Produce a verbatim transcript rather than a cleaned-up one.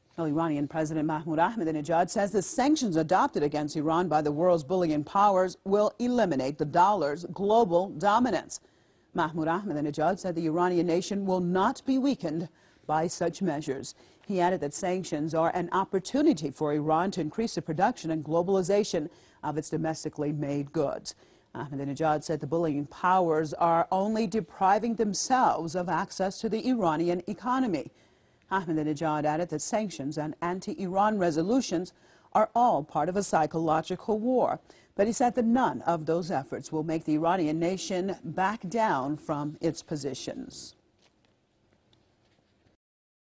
Well, Iranian President Mahmoud Ahmadinejad says the sanctions adopted against Iran by the world's bullying powers will eliminate the dollar's global dominance. Mahmoud Ahmadinejad said the Iranian nation will not be weakened by such measures. He added that sanctions are an opportunity for Iran to increase the production and globalization of its domestically made goods. Ahmadinejad said the bullying powers are only depriving themselves of access to the Iranian economy. Ahmadinejad added that sanctions and anti-Iran resolutions are all part of a psychological war, but he said that none of those efforts will make the Iranian nation back down from its positions.